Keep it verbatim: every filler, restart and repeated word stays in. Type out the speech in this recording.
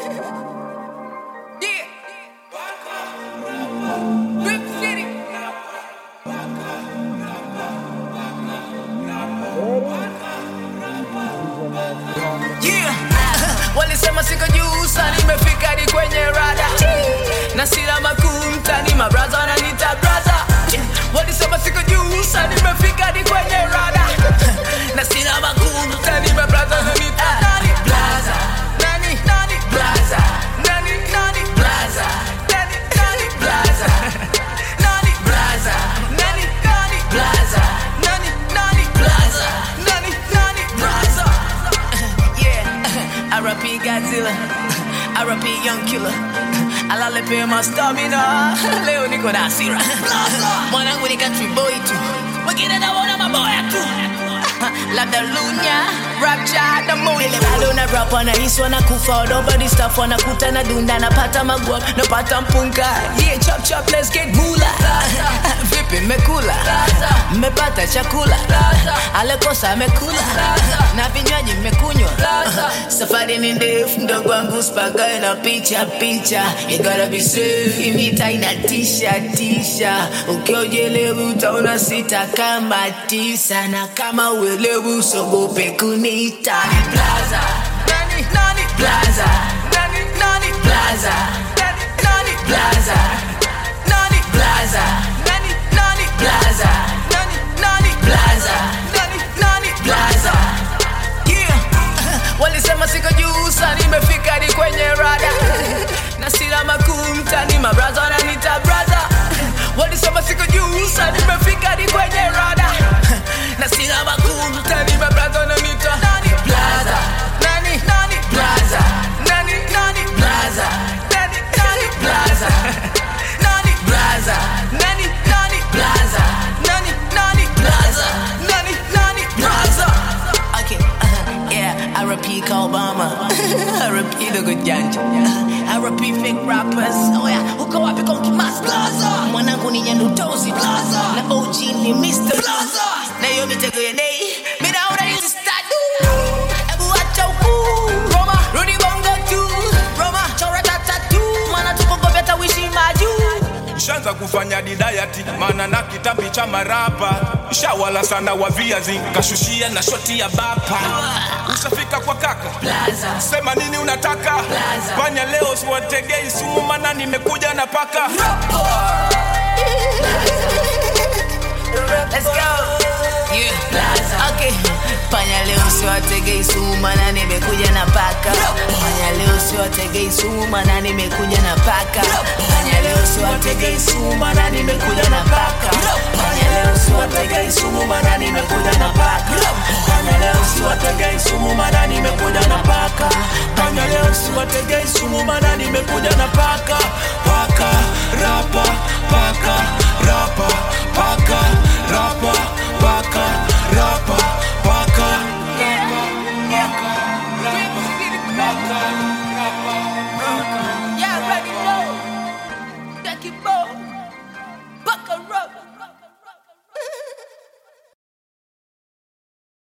Yeah. Rip City. Yeah. Walisema siko juu sana, nimefika hadi kwenye rada. Na sila makumta ni mabraza wananiita braza. Walisema siko juu sana, nimefika hadi kwenye rada. Na sila makumta ni mabraza wananiita nani braza. Nani nani braza. Nani nani braza. Nani nani braza. Nani braza. Nani nani braza. Nani nani braza. Nani nani braza. Yeah. R I P Godzilla. R I P Young Killer. Alale pe ma stamina. Leo niko na hasira. Mwanangu ni country boy tu. Wengine naona maboya tu. Labda lunya, rapcha, na moyo. Bado na rap wanahisi wanakufa. Nobody stuff wanakuta na dunda. Napata magwap, napata mpunga. Yeah, chop chop, let's get moolah. Vipi mekula, mmepata chakula. Alekosa mekula, na vinywaji mmekunywa. Safari ni ndefu, mdogo wangu spagae na picha picha. You gotta be safe, imita inatisha tisha. Ukiojelebu utaona sita kama tisa. Na kama uelebu sogope kunita. Nani plaza, nani nani plaza. Nani nani plaza. Nani nani plaza. Nani plaza. Nani nani plaza. Nani nani plaza. Nani nani plaza. Yeah. Walisema siko juu sana, nimefika hadi kwenye rada. Na sila makumta ni mabraza wananiita braza. Walisema siko juu sana, nimefika hadi kwenye rada. Na sila makumta ni mabraza wananiita nani plaza. Nani nani plaza. Nani nani plaza. Nani nani plaza. Nani plaza. Nani nani plaza. Nani nani plaza. Nani nani plaza. Okay, uh, yeah, R I P Obama. R I P the good janja. R I P fake rappers. Oh yeah, uko wapi kwa Kimas Plaza? Mwanangu ni Nyandutozi Plaza. Na O G ni Mister Plaza. Na yo mitego ya day. Mina una hizi stadu. Ebu acha uku. Roma, Rudy Bongo tu. Roma, chora tatatu. Mana tukongo beta wishi maju. Shanza kufanya didayati, mana na kitambi cha marapa. Shawala sana wa viazi, kashushia na shoti ya bapa. Ushafika kwa kaka Plaza. Sema nini unataka Plaza. Fanya leo siwategei sumu, mana nimekuja na paka. Let's go. Yeah. Plaza. Okay. Panya leo siwategei sumu, mana nimekuja na paka. Panya leo siwategei sumu, mana nimekuja na paka. Panya leo siwategei sumu, mana nimekuja na paka. Panya leo siwategei sumu, mana